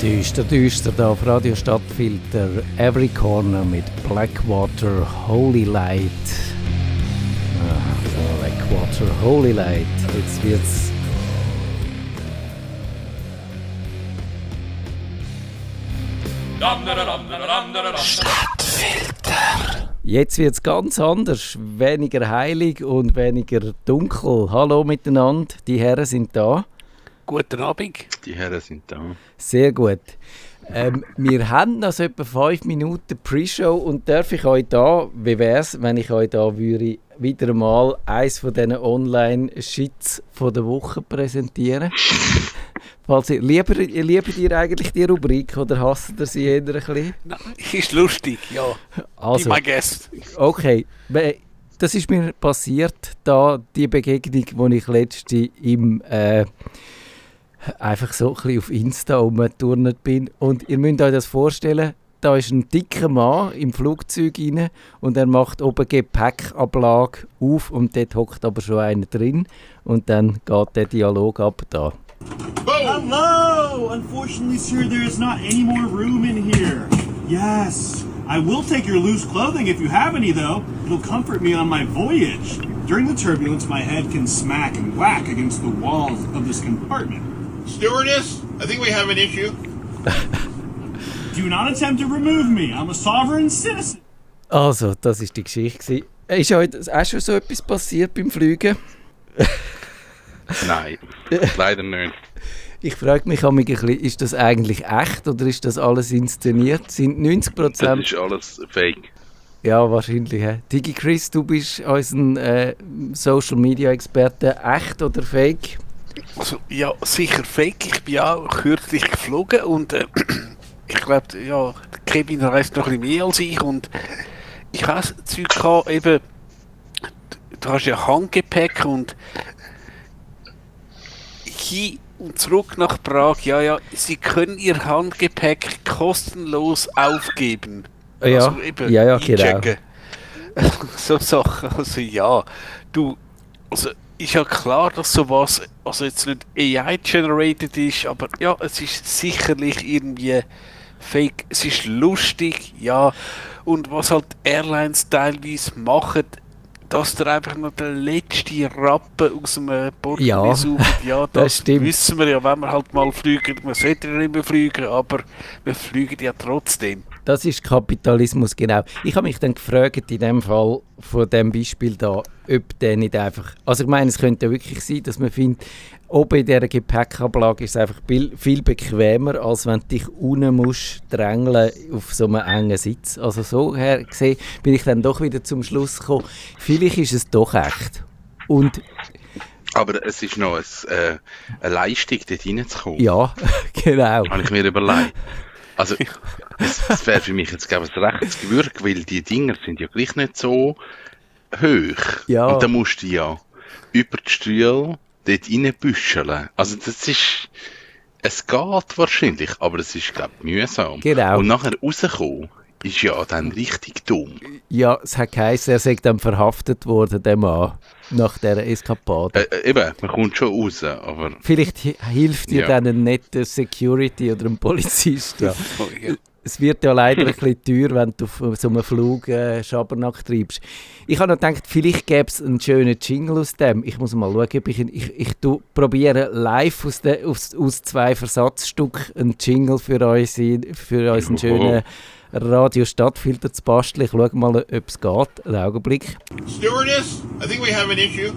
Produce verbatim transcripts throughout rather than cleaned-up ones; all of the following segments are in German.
Düster, düster da auf Radio Stadtfilter, Every Corner mit Blackwater Holy Light. Ah, Blackwater Holy Light. Jetzt wird's. Stadtfilter. Jetzt wird es ganz anders. Weniger heilig und weniger dunkel. Hallo miteinander, die Herren sind da. Guten Abend. Die Herren sind da. Sehr gut. Ähm, wir haben noch so etwa fünf Minuten Pre-Show und darf ich euch da, wie wäre es, wenn ich euch da würde, wieder einmal eins von diesen Online-Shits von der Woche präsentieren? Falls ihr, lieber, liebt ihr eigentlich die Rubrik oder hasst ihr sie eher ein bisschen? Nein, ist lustig, ja. Also, my guess. Okay, das ist mir passiert, da die Begegnung, die ich letzte im äh, einfach so ein bisschen auf Insta rumgeturnt bin. Und ihr müsst euch das vorstellen, da ist ein dicker Mann im Flugzeug rein und er macht oben Gepäckablage auf und dort hockt aber schon einer drin und dann geht der Dialog ab da. Hello! Unfortunately, sir, there is not any more room in here. Yes. I will take your loose clothing if you have any, though. It'll comfort me on my voyage. During the turbulence, my head can smack and whack against the walls of this compartment. Stewardess, I think we have an issue. Do not attempt to remove me. I'm a sovereign citizen. Also, das war die Geschichte. Ist euch auch schon so etwas passiert beim Fliegen? Nein, leider nicht. Ich frage mich ein bisschen, ist das eigentlich echt oder ist das alles inszeniert? Sind neunzig Prozent... Das ist alles fake. Ja, wahrscheinlich. He? Digi Chris, du bist unser äh, Social-Media-Experte. Echt oder fake? Also, ja, sicher fake. Ich bin auch kürzlich geflogen und äh, ich glaube, ja, Kevin reist noch ein bisschen mehr als ich und ich habe das Zeug gehabt, eben, du hast ja Handgepäck und hin und zurück nach Prag, ja, ja, Sie können Ihr Handgepäck kostenlos aufgeben. Ja, also eben ja, ja, genau. So Sachen, also ja, du, also ist ja klar, dass sowas, also jetzt nicht A I-generated ist, aber ja, es ist sicherlich irgendwie fake, es ist lustig, ja, und was halt Airlines teilweise machen, dass der einfach noch der letzte Rappen aus dem Portemonnaie ja, saugt. Ja, das, das wissen wir ja, wenn wir halt mal fliegen. Man sollte ja nicht mehr fliegen, aber wir fliegen ja trotzdem. Das ist Kapitalismus, genau. Ich habe mich dann gefragt, in dem Fall, von dem Beispiel da, ob der nicht einfach... Also ich meine, es könnte wirklich sein, dass man findet, oben in dieser Gepäckablage ist es einfach viel bequemer, als wenn du dich unten musst drängeln auf so einem engen Sitz. Also so her gesehen bin ich dann doch wieder zum Schluss gekommen, vielleicht ist es doch echt. Und aber es ist noch ein, äh, eine Leistung, dort reinzukommen. Ja, genau. Habe ich mir überlegt. Also, es, es wäre für mich jetzt, glaube ich, ein rechtes Gewürg, weil die Dinger sind ja gleich nicht so hoch. Ja. Und dann musst du ja über die Stühle dort reinbüscheln. Also, das ist, es geht wahrscheinlich, aber es ist, glaube ich, mühsam. Genau. Und nachher rauskommen ist ja dann richtig dumm. Ja, es hat geheißen, er sei dann verhaftet worden, der Mann, nach dieser Eskapade. Äh, eben, man kommt schon raus, aber... Vielleicht hi- hilft dir Ja. dann ein netter Security oder ein Polizist. Ja. Es wird ja leider ein bisschen teuer, wenn du auf so einem Flug äh, Schabernack treibst. Ich habe noch gedacht, vielleicht gäbe es einen schönen Jingle aus dem. Ich muss mal schauen, ob ich... Ich, ich tu, probiere live aus, de, aus, aus zwei Versatzstücken einen Jingle für, uns, für unseren schönen Radio Stadtfilter zu basteln. Ich schaue mal, ob es geht. Einen Augenblick. Stewardess, I think we have an issue.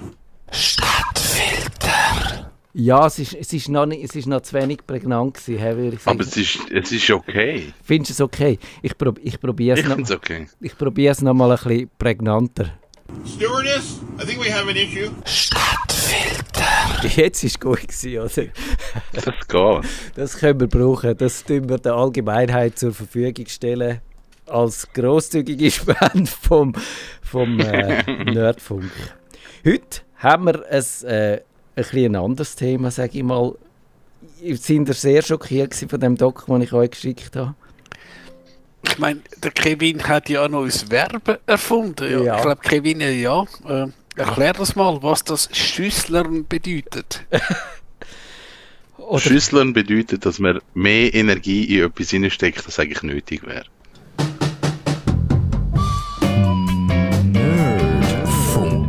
Stadtfilter. Ja, es ist, es ist, noch, nicht, es ist noch zu wenig prägnant gewesen, he, würde ich sagen. Aber es ist, es ist okay. Findest du es okay? Ich, prob, ich probiere Ich es finde es noch, okay. ich probiere es noch mal ein bisschen prägnanter. Stewardess, I think we have an issue. Stadtfilter. Jetzt war es gut gewesen, oder? Das geht. Das können wir brauchen. Das tun wir der Allgemeinheit zur Verfügung stellen. Als grosszügige Spende vom, vom äh, Nerdfunk. Heute haben wir ein, äh, ein, bisschen ein anderes Thema, sage ich mal. Sind ihr sehr schockiert von dem Doc, den ich euch geschickt habe? Ich meine, der Kevin hat ja noch ein Verb erfunden. Ja. Ja. Ich glaube, Kevin, ja. Äh, erklär das mal, was das Schüsslern bedeutet. Oder Schüsseln bedeutet, dass man mehr Energie in etwas hineinsteckt, das eigentlich nötig wäre. Nerdfunk.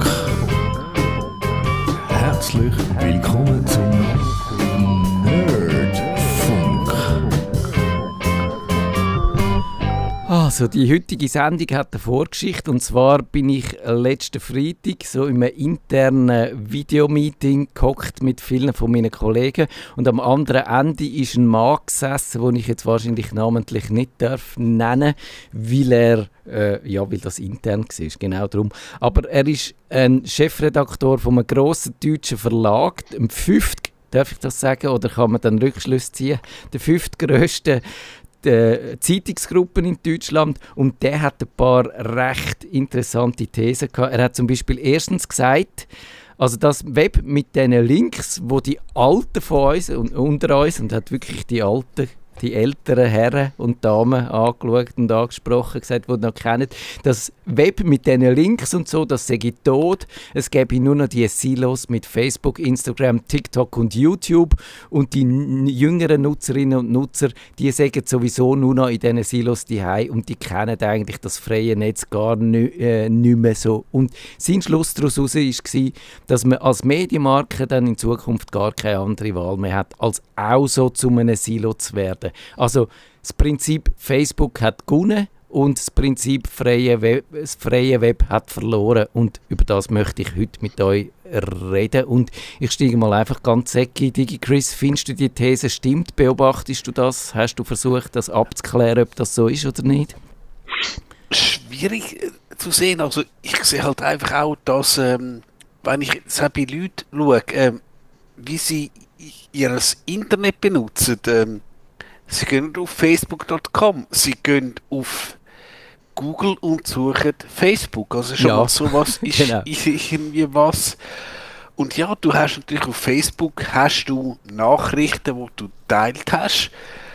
Herzlich willkommen zum Nerdfunk. Also, die heutige Sendung hat eine Vorgeschichte. Und zwar bin ich letzten Freitag so in einem internen Videomeeting gehockt mit vielen von meinen Kollegen. Und am anderen Ende ist ein Mann gesessen, den ich jetzt wahrscheinlich namentlich nicht darf nennen, weil er, äh, ja, weil das intern war, genau darum. Aber er ist ein Chefredaktor von einem grossen deutschen Verlag, dem fünft, darf ich das sagen, oder kann man dann Rückschlüsse ziehen? Der fünftgrösste Zeitungsgruppen in Deutschland, und der hat ein paar recht interessante Thesen gehabt. Er hat zum Beispiel erstens gesagt, also das Web mit diesen Links, wo die Alten von uns und unter uns, und hat wirklich die Alten, die älteren Herren und Damen angeschaut und angesprochen, gesagt, die noch kennen, das Web mit diesen Links und so, das sei tot. Es gäbe nur noch die Silos mit Facebook, Instagram, TikTok und YouTube, und die n- jüngeren Nutzerinnen und Nutzer, die sagen sowieso nur noch in diesen Silos daheim und die kennen eigentlich das freie Netz gar nicht, äh, nicht mehr so. Und sein Schluss daraus war, dass man als Medienmarke dann in Zukunft gar keine andere Wahl mehr hat, als auch so zu einem Silo zu werden. Also das Prinzip Facebook hat gewonnen und das Prinzip freie Web, das freie Web hat verloren, und über das möchte ich heute mit euch reden. Und ich steige mal einfach ganz säckig. DigiChris, findest du die These stimmt? Beobachtest du das? Hast du versucht, das abzuklären, ob das so ist oder nicht? Schwierig äh, zu sehen. Also ich sehe halt einfach auch, dass, ähm, wenn ich jetzt auch bei Leuten schaue, ähm, wie sie ihr Internet benutzen, ähm, sie gehen auf facebook Punkt com, sie gehen auf Google und suchen Facebook. Also schon Ja. mal sowas ist, Genau. ist irgendwie was. Und ja, du hast natürlich auf Facebook hast du Nachrichten, die du geteilt hast.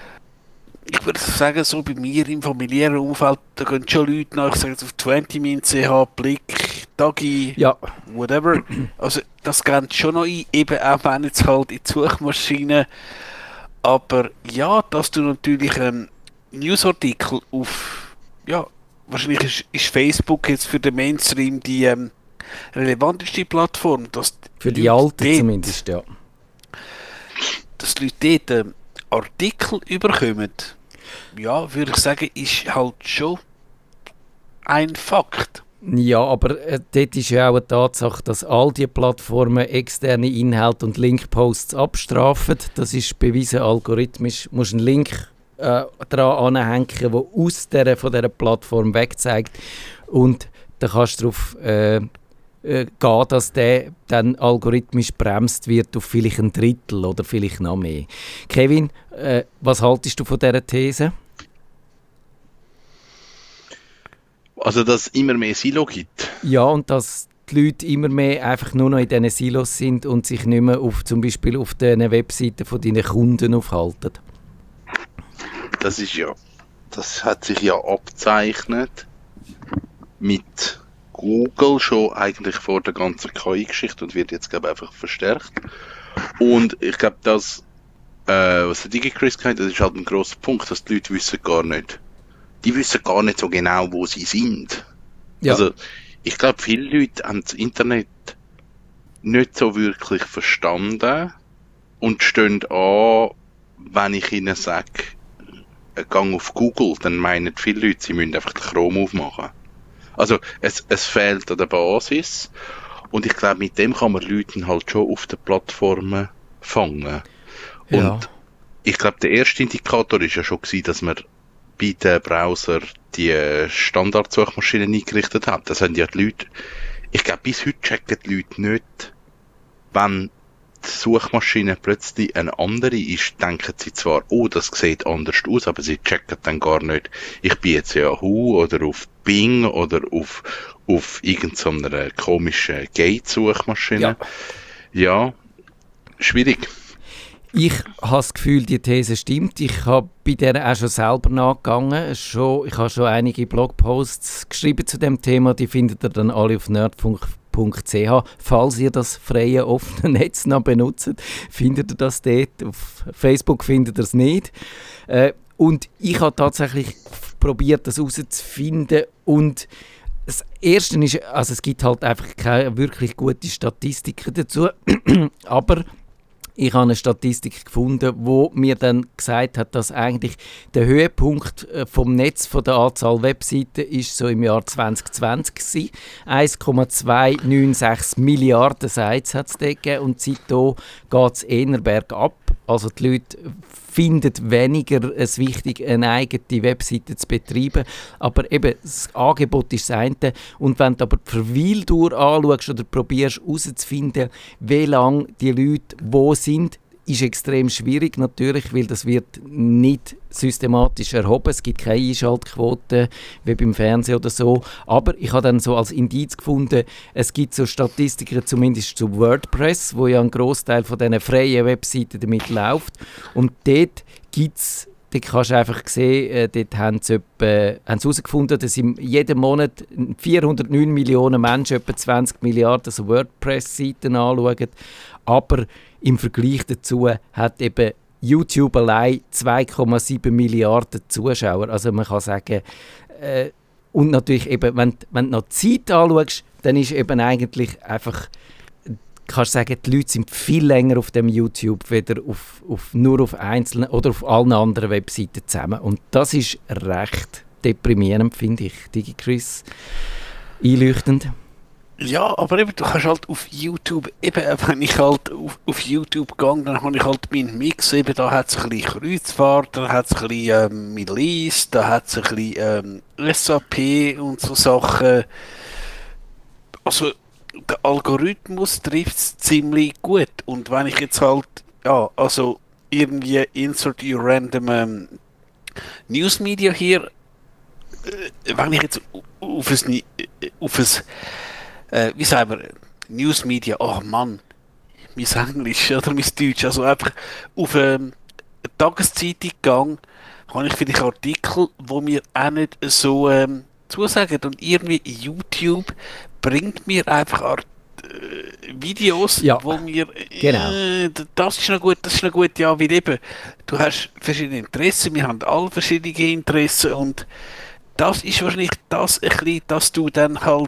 Ich würde sagen, so bei mir im familiären Umfeld, da gehen schon Leute nach, ich sage jetzt auf zwanzig Min C H, Blick, Dagi, Ja, whatever. Also das grenzt schon noch ein, eben auch wenn jetzt halt in die Suchmaschine. Aber ja, dass du natürlich ähm, Newsartikel auf, ja, wahrscheinlich ist, ist Facebook jetzt für den Mainstream die ähm, relevanteste Plattform. Dass für die Leute Alten dort, zumindest, ja. dass die Leute dort ähm, Artikel überkommen, ja, würde ich sagen, ist halt schon ein Fakt. Ja, aber äh, dort ist ja auch eine Tatsache, dass all diese Plattformen externe Inhalte und Linkposts abstrafen. Das ist bewiesen algorithmisch. Du musst einen Link äh, daran anhängen, der aus der, von dieser Plattform wegzeigt. Und dann kannst du darauf äh, äh, gehen, dass der dann algorithmisch bremst wird auf vielleicht ein Drittel oder vielleicht noch mehr. Kevin, äh, was haltest du von dieser These? Also, dass es immer mehr Silo gibt. Ja, und dass die Leute immer mehr einfach nur noch in diesen Silos sind und sich nicht mehr auf, zum Beispiel auf den Webseiten von deinen Kunden aufhalten. Das ist ja, das hat sich ja abzeichnet mit Google schon eigentlich vor der ganzen K I-Geschichte und wird jetzt, glaube ich, einfach verstärkt. Und ich glaube, das, äh, was der DigiChris gesagt hat, das ist halt ein grosser Punkt, dass die Leute wissen gar nicht, die wissen gar nicht so genau, wo sie sind. Ja. Also, ich glaube, viele Leute haben das Internet nicht so wirklich verstanden und stehen an, wenn ich ihnen sage, gang auf Google, dann meinen viele Leute, sie müssen einfach den Chrome aufmachen. Also, es, es fehlt an der Basis. Und ich glaube, mit dem kann man Leute halt schon auf den Plattformen fangen. Und Ja. ich glaube, der erste Indikator ist ja schon gewesen, dass man bei den Browser die Standardsuchmaschinen eingerichtet hat. Das haben ja die Leute, ich glaube, bis heute checken die Leute nicht, wenn die Suchmaschine plötzlich eine andere ist, denken sie zwar, oh, das sieht anders aus, aber sie checken dann gar nicht, ich bin jetzt Yahoo oder auf Bing oder auf, auf irgendeiner komischen Gate-Suchmaschine. Ja. ja, schwierig. Ich habe das Gefühl, die These stimmt. Ich habe bei der auch schon selber nachgegangen. Schon, ich habe schon einige Blogposts geschrieben zu dem Thema. Die findet ihr dann alle auf nerdfunk punkt c h. Falls ihr das freie, offene Netz noch benutzt, findet ihr das dort. Auf Facebook findet ihr es nicht. Äh, und ich habe tatsächlich probiert, das herauszufinden. Und das Erste ist, also es gibt halt einfach keine wirklich gute Statistiken dazu, aber ich habe eine Statistik gefunden, wo mir dann gesagt hat, dass eigentlich der Höhepunkt vom Netz von der Anzahl Webseiten ist so im Jahr zwanzig zwanzig gewesen. eins Komma zweihundertsechsundneunzig Milliarden Sites hat es dort gegeben und seitdem geht es eher bergab. Also die Leute finden weniger es wichtig, eine eigene Webseite zu betreiben. Aber eben, das Angebot ist das eine. Und wenn du aber die Verweildauer anschaust oder probierst herauszufinden, wie lange die Leute wo sind, ist extrem schwierig natürlich, weil das wird nicht systematisch erhoben. Es gibt keine Einschaltquote wie beim Fernsehen oder so. Aber ich habe dann so als Indiz gefunden, es gibt so Statistiken zumindest zu WordPress, wo ja ein Großteil von diesen freien Webseiten damit läuft. Und dort gibt es, dort kannst du einfach sehen, äh, dort haben sie herausgefunden, dass in jedem Monat vierhundertneun Millionen Menschen etwa zwanzig Milliarden so WordPress-Seiten anschauen. Aber im Vergleich dazu hat eben YouTube allein zwei Komma sieben Milliarden Zuschauer. Also man kann sagen, äh, und natürlich eben, wenn, wenn du noch die Zeit anschaust, dann ist eben eigentlich einfach, kannst du sagen, die Leute sind viel länger auf dem YouTube, weder auf, auf, nur auf einzelnen oder auf allen anderen Webseiten zusammen. Und das ist recht deprimierend, finde ich. DigiChris, einleuchtend. Ja, aber eben, du kannst halt auf YouTube, eben, wenn ich halt auf, auf YouTube gehe, dann habe ich halt meinen Mix, eben, da hat es ein bisschen Kreuzfahrt, da hat es ein bisschen ähm, Middle East, da hat es ein bisschen ähm, S A P und so Sachen. Also, der Algorithmus trifft es ziemlich gut. Und wenn ich jetzt halt, ja, also irgendwie insert your random ähm, News Media hier, äh, wenn ich jetzt auf ein, auf ein Äh, wie sagen wir, News Media, oh Mann, mein Englisch oder mein Deutsch, also einfach auf ähm, eine Tageszeitung gegangen, habe ich vielleicht Artikel, die mir auch nicht so ähm, zusagen. Und irgendwie YouTube bringt mir einfach Art, äh, Videos, ja, wo mir, genau. äh, das ist noch gut, das ist noch gut, ja, weil eben, du hast verschiedene Interessen, wir haben alle verschiedene Interessen und das ist wahrscheinlich das ein bisschen, dass du dann halt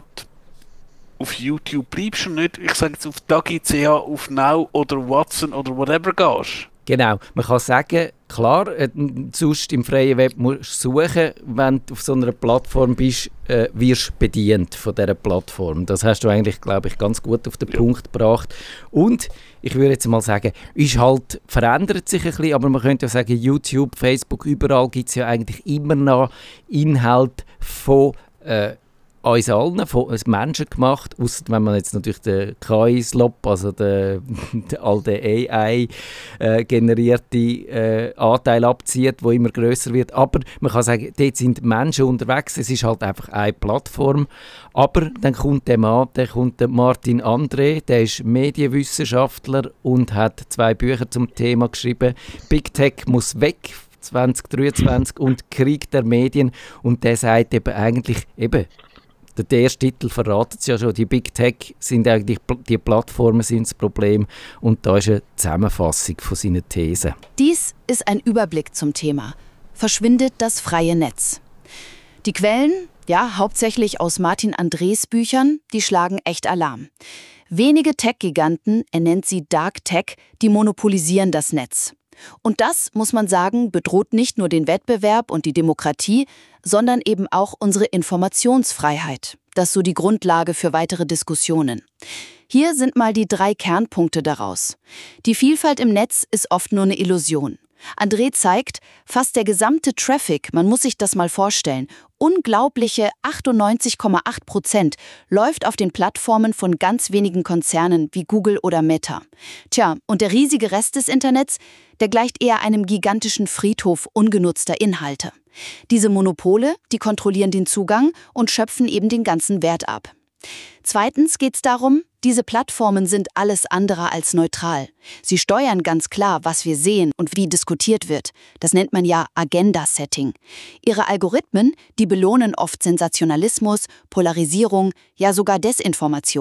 auf YouTube bleibst und nicht, ich sage jetzt, auf Dagi punkt c h, auf Now oder Watson oder whatever gehst. Genau, man kann sagen, klar, äh, sonst im freien Web musst du suchen, wenn du auf so einer Plattform bist, äh, wirst du bedient von dieser Plattform. Das hast du eigentlich, glaube ich, ganz gut auf den ja. Punkt gebracht. Und ich würde jetzt mal sagen, ist halt, verändert sich ein bisschen, aber man könnte ja sagen, YouTube, Facebook, überall gibt es ja eigentlich immer noch Inhalt von äh, uns allen, von uns Menschen gemacht, ausser wenn man jetzt natürlich den K I-Slop, also den, den all den A I-generierte äh, äh, Anteil abzieht, der immer grösser wird. Aber man kann sagen, dort sind Menschen unterwegs, es ist halt einfach eine Plattform. Aber dann kommt der Mann, der kommt der Martin André, der ist Medienwissenschaftler und hat zwei Bücher zum Thema geschrieben. Big Tech muss weg, zwanzig dreiundzwanzig, und Krieg der Medien. Und der sagt eben eigentlich, eben, der erste Titel verratet es ja schon, die Big Tech sind eigentlich, die Plattformen sind das Problem, und da ist eine Zusammenfassung von seinen Thesen. Dies ist ein Überblick zum Thema. Verschwindet das freie Netz? Die Quellen, ja, hauptsächlich aus Martin Andrés Büchern, die schlagen echt Alarm. Wenige Tech-Giganten, er nennt sie Dark Tech, die monopolisieren das Netz. Und das, muss man sagen, bedroht nicht nur den Wettbewerb und die Demokratie, sondern eben auch unsere Informationsfreiheit. Das ist so die Grundlage für weitere Diskussionen. Hier sind mal die drei Kernpunkte daraus. Die Vielfalt im Netz ist oft nur eine Illusion. André zeigt, fast der gesamte Traffic, man muss sich das mal vorstellen, unglaubliche achtundneunzig Komma acht Prozent läuft auf den Plattformen von ganz wenigen Konzernen wie Google oder Meta. Tja, und der riesige Rest des Internets, der gleicht eher einem gigantischen Friedhof ungenutzter Inhalte. Diese Monopole, die kontrollieren den Zugang und schöpfen eben den ganzen Wert ab. Zweitens geht es darum, diese Plattformen sind alles andere als neutral. Sie steuern ganz klar, was wir sehen und wie diskutiert wird. Das nennt man ja Agenda-Setting. Ihre Algorithmen, die belohnen oft Sensationalismus, Polarisierung, ja sogar Desinformation.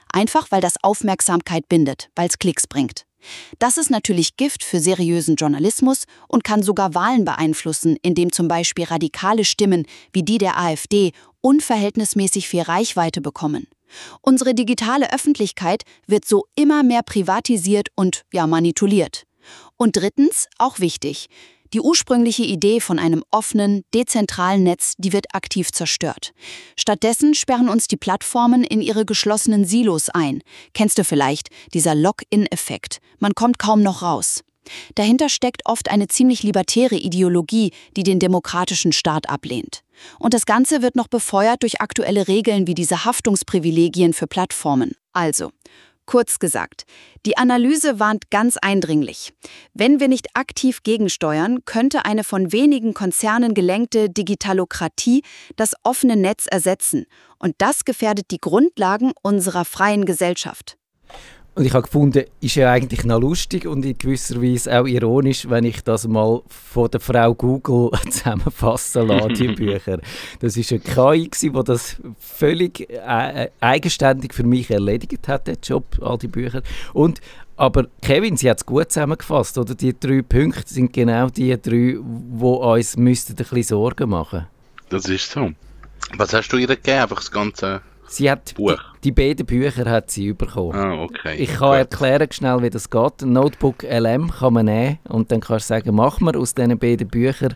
Einfach weil das Aufmerksamkeit bindet, weil es Klicks bringt. Das ist natürlich Gift für seriösen Journalismus und kann sogar Wahlen beeinflussen, indem zum Beispiel radikale Stimmen wie die der AfD unverhältnismäßig viel Reichweite bekommen. Unsere digitale Öffentlichkeit wird so immer mehr privatisiert und ja manipuliert. Und drittens, auch wichtig, die ursprüngliche Idee von einem offenen, dezentralen Netz, die wird aktiv zerstört. Stattdessen sperren uns die Plattformen in ihre geschlossenen Silos ein. Kennst du vielleicht, dieser Lock-in-Effekt? Man kommt kaum noch raus. Dahinter steckt oft eine ziemlich libertäre Ideologie, die den demokratischen Staat ablehnt. Und das Ganze wird noch befeuert durch aktuelle Regeln wie diese Haftungsprivilegien für Plattformen. Also, kurz gesagt, die Analyse warnt ganz eindringlich. Wenn wir nicht aktiv gegensteuern, könnte eine von wenigen Konzernen gelenkte Digitalokratie das offene Netz ersetzen. Und das gefährdet die Grundlagen unserer freien Gesellschaft. Und ich habe gefunden, ist ja eigentlich noch lustig und in gewisser Weise auch ironisch, wenn ich das mal von der Frau Google zusammenfassen lasse, die Bücher. Das war eine K I, die das völlig äh, eigenständig für mich erledigt hat, den Job, all die Bücher. Und, aber Kevin, sie hat es gut zusammengefasst, oder? Die drei Punkte sind genau die drei, die uns müssten ein bisschen Sorgen machen. Das ist so. Was hast du ihr gegeben? Einfach das ganze... Sie hat die, die beiden Bücher hat sie bekommen. Ah, okay. Ich kann Gut. erklären schnell, wie das geht. Ein Notebook L M kann man nehmen und dann kannst du sagen, mach mir aus diesen beiden Büchern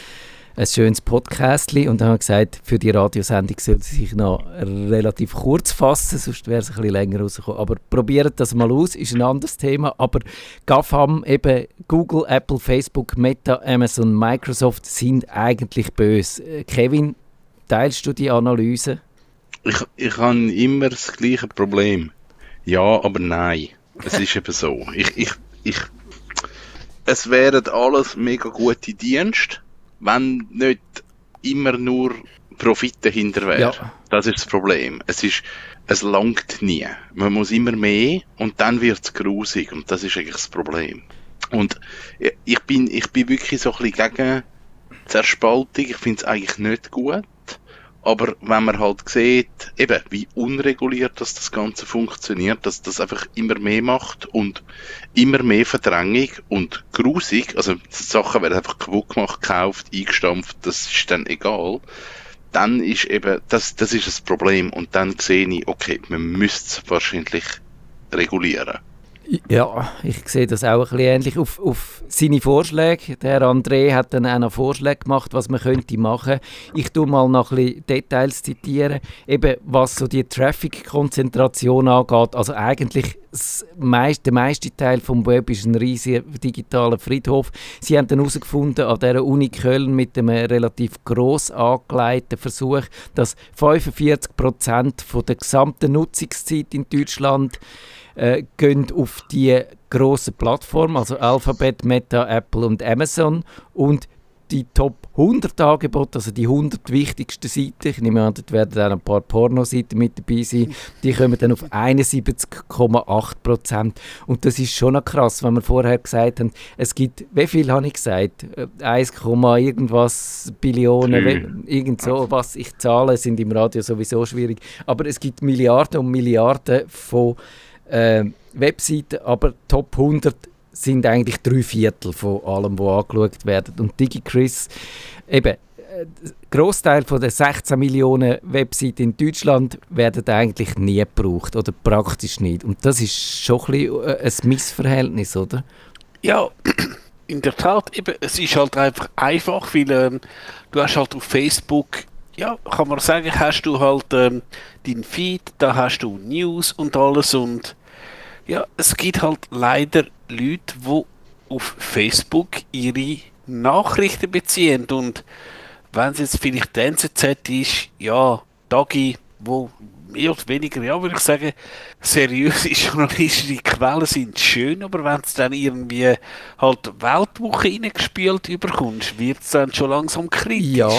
ein schönes Podcastli. Und dann habe ich gesagt, für die Radiosendung soll sie sich noch relativ kurz fassen, sonst wäre es ein bisschen länger rausgekommen. Aber probiert das mal aus, ist ein anderes Thema. Aber GAFAM, eben Google, Apple, Facebook, Meta, Amazon, Microsoft sind eigentlich böse. Kevin, teilst du die Analyse? Ich, ich habe immer das gleiche Problem. Ja, aber nein. Es ist eben so. Ich, ich, ich, es wären alles mega gute Dienste, wenn nicht immer nur Profit dahinter wäre. Ja. Das ist das Problem. Es ist, es langt nie. Man muss immer mehr und dann wird es grusig und das ist eigentlich das Problem. Und ich bin, ich bin wirklich so ein bisschen gegen Zerspaltung. Ich finde es eigentlich nicht gut. Aber wenn man halt sieht, eben, wie unreguliert das, das Ganze funktioniert, dass das einfach immer mehr macht und immer mehr Verdrängung und grusig, also die Sachen werden einfach kaputt gemacht, gekauft, eingestampft, das ist dann egal, dann ist eben, das, das ist das Problem und dann sehe ich, okay, man müsste es wahrscheinlich regulieren. Ja, ich sehe das auch ein bisschen ähnlich auf, auf seine Vorschläge. Der André hat dann auch noch Vorschläge gemacht, was man könnte machen. Ich tue mal noch ein bisschen Details zitieren, eben was so die Traffic-Konzentration angeht. Also eigentlich das meiste, der meiste Teil vom Web ist ein riesiger digitaler Friedhof. Sie haben dann herausgefunden an der Uni Köln mit einem relativ gross angelegten Versuch, dass fünfundvierzig Prozent von der gesamten Nutzungszeit in Deutschland Äh, gehen auf die grossen Plattformen, also Alphabet, Meta, Apple und Amazon. Und die Top hundert Angebote, also die hundert wichtigsten Seiten, ich nehme an, dort werden auch ein paar Pornoseiten mit dabei sein, die kommen dann auf einundsiebzig Komma acht Prozent. Und das ist schon noch krass, wenn wir vorher gesagt haben, es gibt, wie viel habe ich gesagt? eins, irgendwas Billionen, irgend so was ich zahle, sind im Radio sowieso schwierig. Aber es gibt Milliarden und Milliarden von Äh, Webseiten, aber Top hundert sind eigentlich drei Viertel von allem, was angeschaut wird. Und DigiChris, eben, äh, Grossteil von den sechzehn Millionen Webseiten in Deutschland werden eigentlich nie gebraucht oder praktisch nicht. Und das ist schon ein, bisschen, äh, ein Missverhältnis, oder? Ja, in der Tat, eben, es ist halt einfach einfach, weil ähm, du hast halt auf Facebook, ja, kann man sagen, hast du halt ähm, deinen Feed, da hast du News und alles und ja, es gibt halt leider Leute, die auf Facebook ihre Nachrichten beziehen und wenn es jetzt vielleicht die N Z Z ist, ja, Tagi, wo mehr oder weniger, ja, würde ich sagen, seriöse journalistische Quellen sind schön, aber wenn es dann irgendwie halt Weltwoche reingespült überkommst, wird es dann schon langsam kritisch. Ja.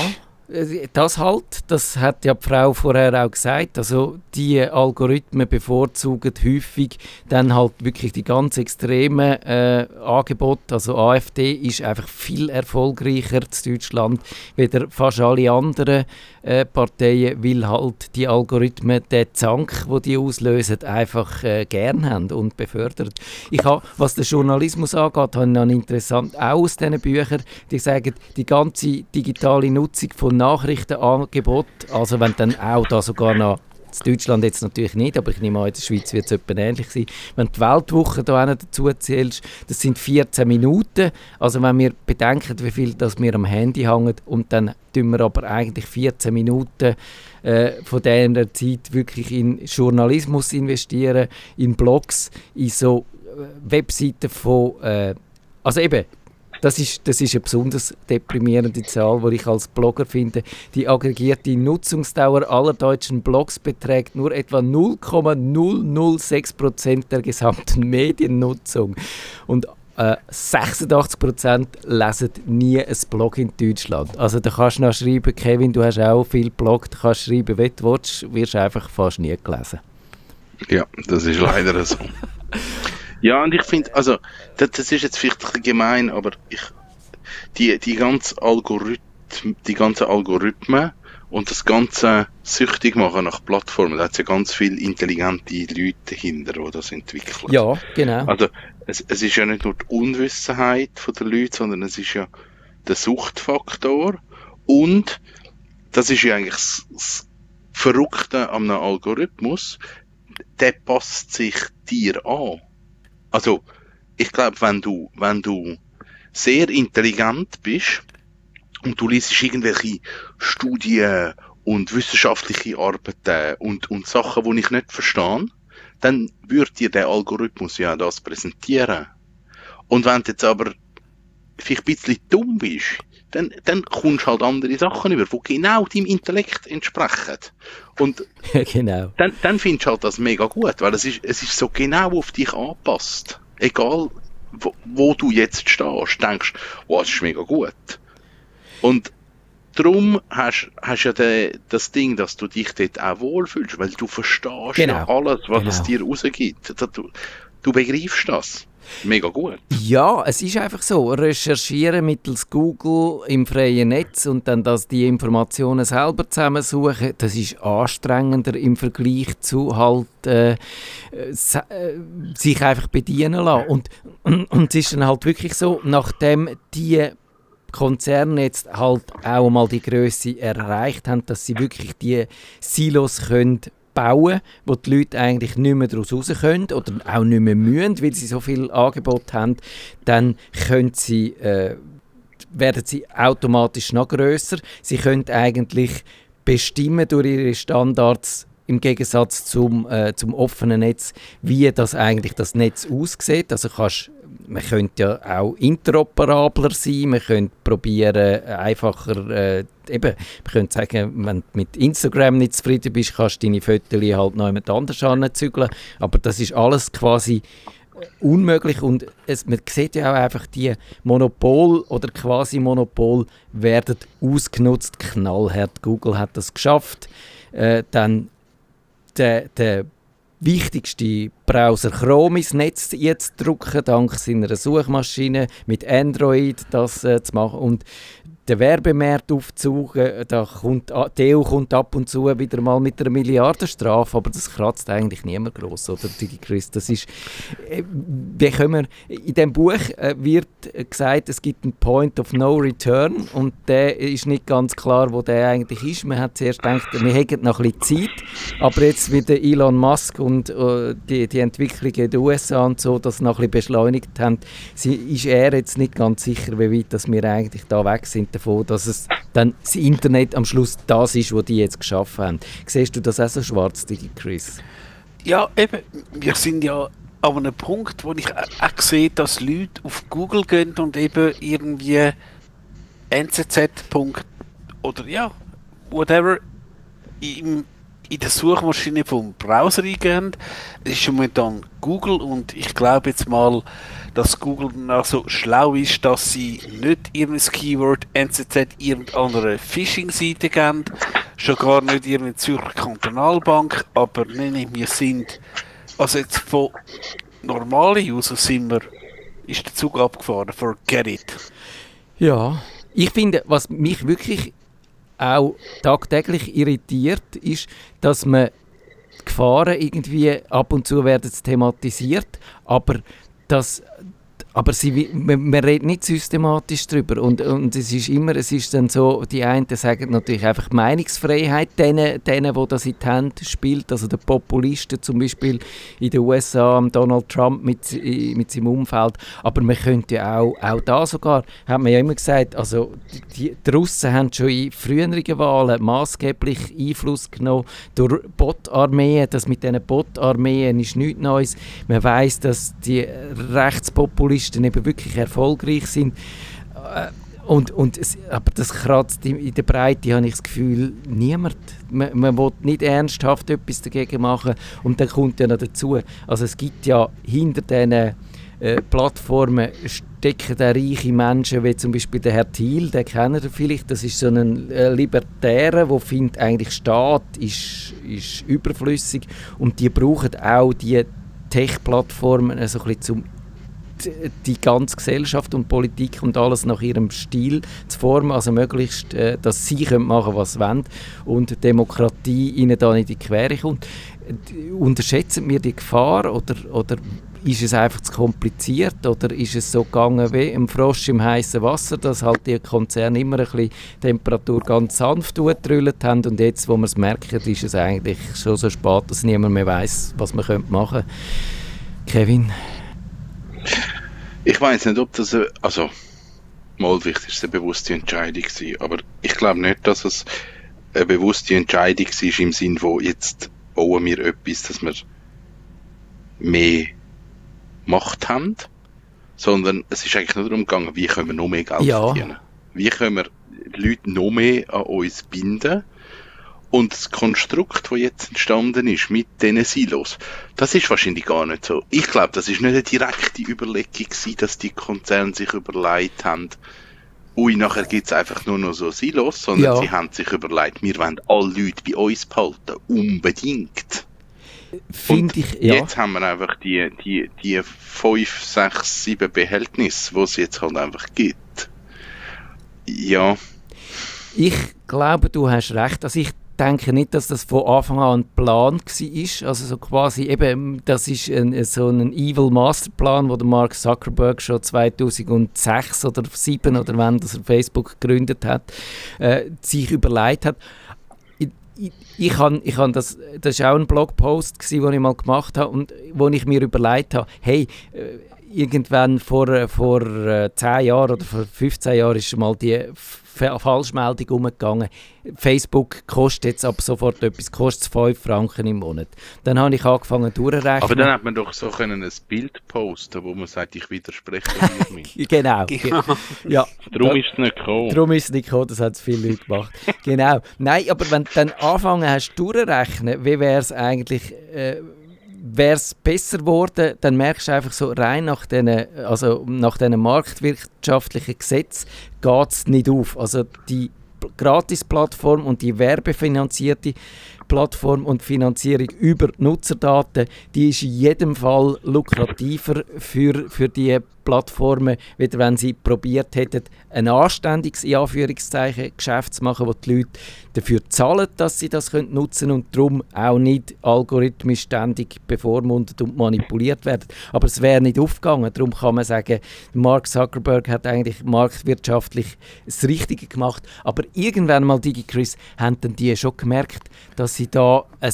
das halt, das hat ja die Frau vorher auch gesagt, also die Algorithmen bevorzugen häufig dann halt wirklich die ganz extremen äh, Angebote, also AfD ist einfach viel erfolgreicher in Deutschland, weder fast alle anderen äh, Parteien, weil halt die Algorithmen den Zank, den die auslösen, einfach äh, gern haben und befördert. Ich habe, was den Journalismus angeht, habe ich noch interessant, auch aus diesen Büchern, die sagen, die ganze digitale Nutzung von Nachrichtenangebot, also wenn dann auch da sogar noch, in Deutschland jetzt natürlich nicht, aber ich nehme an, in der Schweiz wird es etwa ähnlich sein, wenn du die Weltwoche da dazu zählst, das sind vierzehn Minuten, also wenn wir bedenken, wie viel das wir am Handy hängen und dann tun wir aber eigentlich vierzehn Minuten äh, von dieser Zeit wirklich in Journalismus investieren, in Blogs, in so äh, Webseiten von, äh, also eben, Das ist, das ist eine besonders deprimierende Zahl, die ich als Blogger finde. Die aggregierte Nutzungsdauer aller deutschen Blogs beträgt nur etwa null Komma null null sechs Prozent der gesamten Mediennutzung. Und äh, sechsundachtzig Prozent lesen nie ein Blog in Deutschland. Also da kannst du noch schreiben, Kevin, du hast auch viel Blog, du kannst schreiben, wie du willst, wirst einfach fast nie gelesen. Ja, das ist leider so. Ja, und ich finde, also, das, das ist jetzt vielleicht ein bisschen gemein, aber ich, die, die ganzen Algorithmen, die ganzen Algorithmen und das ganze süchtig machen nach Plattformen, da hat es ja ganz viele intelligente Leute dahinter, die das entwickeln. Ja, genau. Also, es, es ist ja nicht nur die Unwissenheit der Leute, sondern es ist ja der Suchtfaktor und das ist ja eigentlich das, das Verrückte an einem Algorithmus, der passt sich dir an. Also, ich glaube, wenn du, wenn du sehr intelligent bist und du liest irgendwelche Studien und wissenschaftliche Arbeiten und, und Sachen, die ich nicht verstehe, dann würde dir der Algorithmus ja das präsentieren. Und wenn du jetzt aber vielleicht ein bisschen dumm bist, dann, dann kommst du halt andere Sachen über, die genau deinem Intellekt entsprechen. Und genau. dann, dann findest du halt das mega gut, weil es ist, es ist so genau auf dich angepasst. Egal, wo, wo du jetzt stehst, denkst du, wow, das ist mega gut. Und darum hast du ja de, das Ding, dass du dich dort auch wohlfühlst, weil du verstehst genau. ja alles, was genau. es dir rausgibt. Du, du begreifst das. Mega gut. Ja, es ist einfach so. Recherchieren mittels Google im freien Netz und dann das, die Informationen selber zusammensuchen, das ist anstrengender im Vergleich zu halt äh, sich einfach bedienen lassen. Und, und, und es ist dann halt wirklich so, nachdem die Konzerne jetzt halt auch mal die Grösse erreicht haben, dass sie wirklich die Silos können bauen, wo die Leute eigentlich nicht mehr daraus raus können oder auch nicht mehr müssen, weil sie so viel Angebot haben, dann können sie, äh, werden sie automatisch noch grösser. Sie können eigentlich bestimmen durch ihre Standards im Gegensatz zum, äh, zum offenen Netz, wie das eigentlich das Netz aussieht. Also kannst, man könnte ja auch interoperabler sein, man könnte probieren, einfacher, äh, eben, man könnte sagen, wenn du mit Instagram nicht zufrieden bist, kannst du deine Fotos halt noch jemand anders anzügeln, aber das ist alles quasi unmöglich und es, man sieht ja auch einfach, die Monopol oder quasi Monopol werden ausgenutzt, knallhart. Google hat das geschafft, äh, dann der, der wichtigste Browser Chrome ins Netz jetzt drücken, dank seiner Suchmaschine mit Android das äh, zu machen und den Werbemarkt aufzusuchen, da kommt, die E U kommt ab und zu wieder mal mit einer Milliardenstrafe, aber das kratzt eigentlich niemand gross, oder DigiChris? Das ist, äh, wie können wir, in diesem Buch äh, wird gesagt, es gibt einen Point of No Return und der ist nicht ganz klar, wo der eigentlich ist. Man hat zuerst gedacht, wir hätten noch ein bisschen Zeit, aber jetzt wie der Elon Musk und äh, die, die Entwicklung in den U S A und so, das noch ein bisschen beschleunigt haben, sie, ist er jetzt nicht ganz sicher, wie weit dass wir eigentlich da weg sind davon, dass es dann das Internet am Schluss das ist, was die jetzt geschaffen haben. Siehst du das auch so schwarz, Chris? Ja, eben. Wir sind ja an einem Punkt, wo ich auch sehe, dass Leute auf Google gehen und eben irgendwie N Z Z. oder ja, whatever, im in der Suchmaschine vom Browser eingeben, es ist momentan Google und ich glaube jetzt mal, dass Google dann auch so schlau ist, dass sie nicht irgendein Keyword N Z Z irgendeiner Phishing-Seite geben, schon gar nicht irgendeine Zürcher Kantonalbank, aber nein, wir sind, also jetzt von normalen Usern sind wir, ist der Zug abgefahren, forget it. Ja, ich finde, was mich wirklich auch tagtäglich irritiert, ist, dass man die Gefahren irgendwie ab und zu werden thematisiert, aber das aber sie, man, man redet nicht systematisch darüber und, und es ist immer, es ist dann so, die einen sagen natürlich einfach Meinungsfreiheit, denen, denen, die das in die Hand spielt, also der Populisten zum Beispiel in den U S A, Donald Trump mit, mit seinem Umfeld, aber man könnte ja auch, auch da sogar, hat man ja immer gesagt, also die, die Russen haben schon in früheren Wahlen maßgeblich Einfluss genommen durch Bot-Armeen, das mit diesen Bot-Armeen ist nichts Neues, man weiss, dass die Rechtspopulisten eben wirklich erfolgreich sind. Und, und es, aber das kratzt in, in der Breite, habe ich das Gefühl, niemand. Man, man will nicht ernsthaft etwas dagegen machen. Und dann kommt ja noch dazu, also es gibt ja hinter diesen äh, Plattformen stecken da reiche Menschen, wie zum Beispiel der Herr Thiel, den kennt ihr vielleicht, das ist so ein äh, Libertärer, der findet, eigentlich Staat ist, ist überflüssig und die brauchen auch die Tech-Plattformen also ein bisschen zum die ganze Gesellschaft und Politik und alles nach ihrem Stil zu formen, also möglichst, äh, dass sie können machen, was sie wollen und Demokratie ihnen da nicht in die Quere kommt. Unterschätzen wir die Gefahr oder, oder ist es einfach zu kompliziert oder ist es so gegangen wie ein Frosch im heißen Wasser, dass halt die Konzerne immer ein bisschen Temperatur ganz sanft durchgedrüllt haben und jetzt, wo man es merkt, ist es eigentlich schon so spät, dass niemand mehr weiss, was man machen könnte. Kevin? Ich weiß nicht, ob das, also, mal wichtig ist eine bewusste Entscheidung gewesen, aber ich glaube nicht, dass es eine bewusste Entscheidung war im Sinn, wo jetzt bauen wir etwas, dass wir mehr Macht haben, sondern es ist eigentlich nur darum gegangen, wie können wir noch mehr Geld ja. verdienen. Wie können wir Leute noch mehr an uns binden. Und das Konstrukt, das jetzt entstanden ist mit diesen Silos, das ist wahrscheinlich gar nicht so. Ich glaube, das ist nicht eine direkte Überlegung gewesen, dass die Konzerne sich überlegt haben, ui, nachher gibt es einfach nur noch so Silos, sondern ja. sie haben sich überlegt, wir wollen alle Leute bei uns behalten, unbedingt. Finde ich, ja. Jetzt haben wir einfach die, die, die fünf, sechs, sieben Behältnisse, die es jetzt halt einfach gibt. Ja. Ich glaube, du hast recht. Also ich denke nicht, dass das von Anfang an ein Plan war. Also so quasi eben, das ist ein, so ein Evil Masterplan, den Mark Zuckerberg schon zweitausendsechs oder zweitausendsieben oder wann das er Facebook gegründet hat, äh, sich überlegt hat. Ich, ich, ich han, ich han das, das war auch ein Blogpost, den ich mal gemacht habe und wo ich mir überlegt habe, hey, äh, irgendwann vor, vor äh, zehn Jahren oder vor fünfzehn Jahren ist mal die Falschmeldung umgegangen. Facebook kostet jetzt ab sofort etwas, kostet fünf Franken im Monat. Dann habe ich angefangen durchzurechnen. Aber dann hat man doch so können ein Bild posten, wo man sagt, ich widerspreche mir. Genau. Ja, darum ist es nicht gekommen. Darum ist es nicht gekommen, das haben viele Leute gemacht. Genau. Nein, aber wenn du dann angefangen hast durchzurechnen, wie wäre es eigentlich... Äh, wäre es besser geworden, dann merkst du einfach so, rein nach diesen also nach diesen marktwirtschaftlichen Gesetzen geht es nicht auf. Also die Gratis-Plattform und die werbefinanzierte Plattform und Finanzierung über Nutzerdaten, die ist in jedem Fall lukrativer für, für die Plattformen, wieder wenn sie probiert hätten, ein anständiges in Anführungszeichen Geschäft zu machen, wo die Leute dafür zahlen, dass sie das nutzen können und darum auch nicht algorithmisch ständig bevormundet und manipuliert werden. Aber es wäre nicht aufgegangen. Darum kann man sagen, Mark Zuckerberg hat eigentlich marktwirtschaftlich das Richtige gemacht. Aber irgendwann mal, DigiChris, haben dann die schon gemerkt, dass sie da ein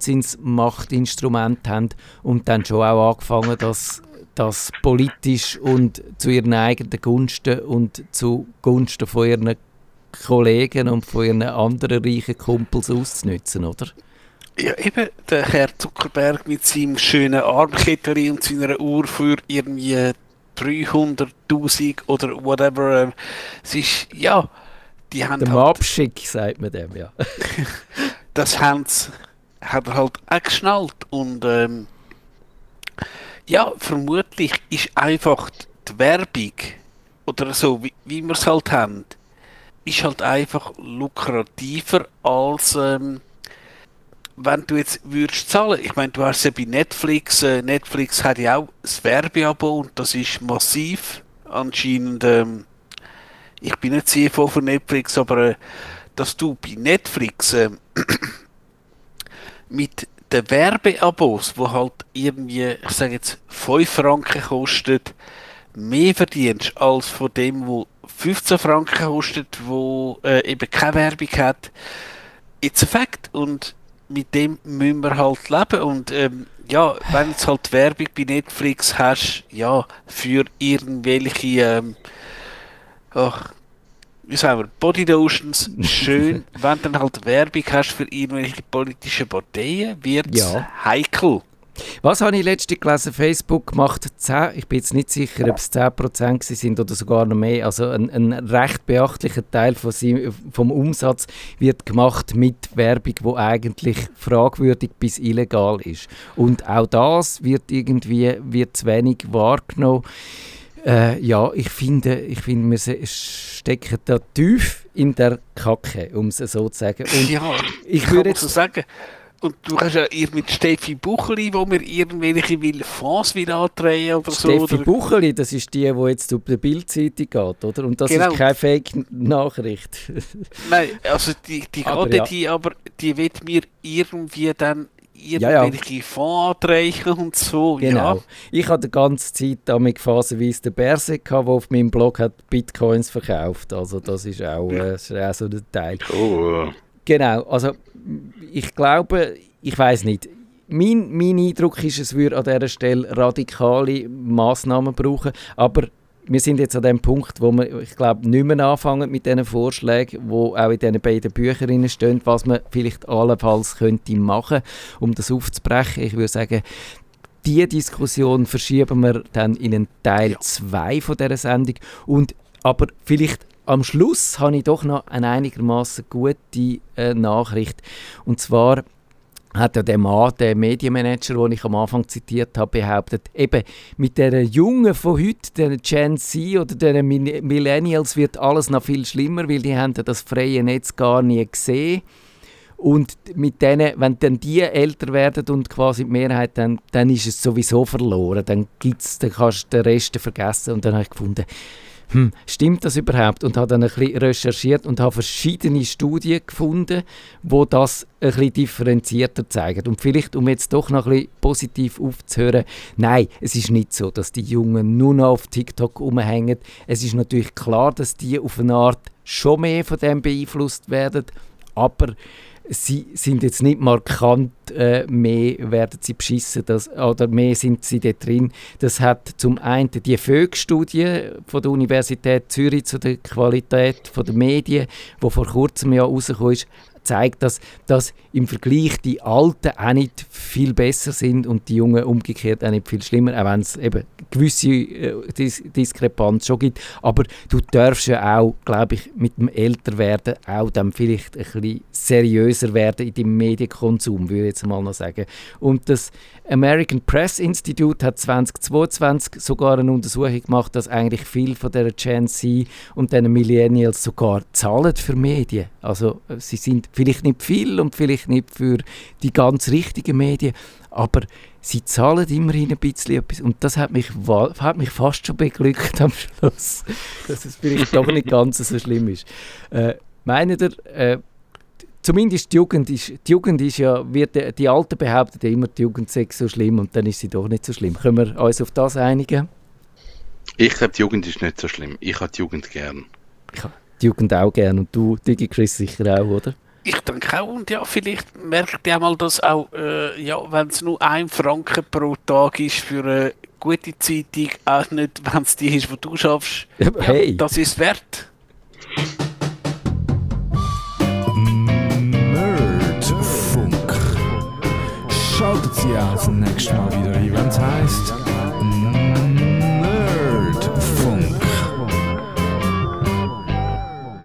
Wahnsinnsmachtinstrument haben und dann schon auch angefangen, das das politisch und zu ihren eigenen Gunsten und zu Gunsten von ihren Kollegen und von ihren anderen reichen Kumpels auszunutzen, oder? Ja, eben, der Herr Zuckerberg mit seinem schönen Armkettchen und seiner Uhr für irgendwie dreihunderttausend oder whatever. Es ist, ja, die haben der halt... Mabschick, sagt man dem, ja. Das haben sie hat er halt auch geschnallt. Und ähm, ja, vermutlich ist einfach die Werbung oder so, wie, wie wir es halt haben, ist halt einfach lukrativer als ähm, wenn du jetzt würdest zahlen. Ich meine, du hast ja bei Netflix, äh, Netflix hat ja auch ein Werbeabo und das ist massiv. Anscheinend, ähm, ich bin nicht C F O von Netflix, aber äh, dass du bei Netflix äh, mit den Werbeabos, wo halt irgendwie, ich sage jetzt, fünf Franken kostet, mehr verdienst als von dem, wo fünfzehn Franken kostet, wo äh, eben keine Werbung hat. It's a fact. Und mit dem müssen wir halt leben. Und ähm, ja, wenn du halt Werbung bei Netflix hast, ja, für irgendwelche, ähm, ach, wie sagen wir, Body Lotions, schön. Wenn du dann halt Werbung hast für irgendwelche politische Parteien, wird es Ja. heikel. Was habe ich letztens gelesen? Facebook macht zehn, ich bin jetzt nicht sicher, ob es zehn Prozent sind oder sogar noch mehr. Also ein, ein recht beachtlicher Teil von seinem, vom Umsatz wird gemacht mit Werbung, die eigentlich fragwürdig bis illegal ist. Und auch das wird irgendwie wird zu wenig wahrgenommen. Äh, ja, ich finde, ich finde, wir se- stecken da tief in der Kacke, um es so zu sagen. Und Ja, ich kann würde man so jetzt sagen. Und du hast ja ihr mit Steffi Bucheli, wo mir irgendwelche will Fonds will andrehen oder so. Steffi Oder? Bucheli, das ist die, die jetzt auf der Bildzeitung geht, oder? Und das Genau. ist keine Fake-Nachricht. Nein, also die, die Aber gerade ja. die, aber die wird mir irgendwie dann Ja, ja. irgendwelche Fonds andrehen und so. Genau. Ja. Ich hatte die ganze Zeit damit phasenweise den Berse, der auf meinem Blog hat Bitcoins verkauft. Also das ist auch, äh, das ist auch so ein Teil. Oh, Genau, also ich glaube, ich weiß nicht. Mein, mein Eindruck ist, es würde an dieser Stelle radikale Massnahmen brauchen, aber wir sind jetzt an dem Punkt, wo wir, ich glaube, nicht mehr anfangen mit diesen Vorschlägen, die auch in diesen beiden Büchern stehen, was man vielleicht allenfalls könnte machen, um das aufzubrechen. Ich würde sagen, diese Diskussion verschieben wir dann in einen Teil zwei von dieser Sendung. Und, aber vielleicht am Schluss habe ich doch noch eine einigermaßen gute äh, Nachricht. Und zwar hat ja der Mann, der Medienmanager, den ich am Anfang zitiert habe, behauptet, eben mit den Jungen von heute, den Gen Z oder den Millennials, wird alles noch viel schlimmer, weil die haben ja das freie Netz gar nie gesehen. Und mit denen, wenn dann die älter werden und quasi die Mehrheit, dann, dann ist es sowieso verloren. Dann, gibt's, dann kannst du den Rest vergessen. Und dann habe ich gefunden, hm, stimmt das überhaupt? Und habe dann ein bisschen recherchiert und habe verschiedene Studien gefunden, die das ein bisschen differenzierter zeigen. Und vielleicht, um jetzt doch noch ein bisschen positiv aufzuhören, nein, es ist nicht so, dass die Jungen nur noch auf TikTok rumhängen. Es ist natürlich klar, dass die auf eine Art schon mehr von dem beeinflusst werden, aber sie sind jetzt nicht markant, äh, mehr werden sie beschissen, das, oder mehr sind sie da drin. Das hat zum einen die F Ö G-Studie von der Universität Zürich zu der Qualität der Medien, die vor kurzem ja rausgekommen ist, zeigt, dass, dass im Vergleich die Alten auch nicht viel besser sind und die Jungen umgekehrt auch nicht viel schlimmer, auch wenn es eben gewisse äh, Dis Diskrepanz schon gibt. Aber du darfst ja auch, glaube ich, mit dem Älterwerden auch dann vielleicht ein bisschen seriöser werden in deinem Medienkonsum, würde ich jetzt mal noch sagen. Und das American Press Institute hat zweitausendzweiundzwanzig sogar eine Untersuchung gemacht, dass eigentlich viel von der Gen Z und den Millennials sogar zahlen für Medien. Also sie sind vielleicht nicht viel und vielleicht nicht für die ganz richtigen Medien, aber sie zahlen immerhin ein bisschen etwas. Und das hat mich, hat mich fast schon beglückt am Schluss, dass es vielleicht doch nicht ganz so schlimm ist. Äh, meint ihr, äh, zumindest die Jugend ist, die Jugend ist ja, wird, die Alten behaupten ja immer, die Jugend sei so schlimm und dann ist sie doch nicht so schlimm. Können wir uns auf das einigen? ich glaube, die Jugend ist nicht so schlimm. Ich habe die Jugend gern. Ich habe die Jugend auch gerne und du, Digi Chris, sicher auch, oder? Ich denke auch, und ja, vielleicht merkt ihr mal, dass auch, äh, ja, wenn es nur ein Franken pro Tag ist für eine gute Zeitung, auch nicht, wenn es die ist, die du schaffst, Ja, ja, hey. das ist wert. Nerdfunk. Schaltet Sie auch das nächste Mal wieder ein, wenn es heisst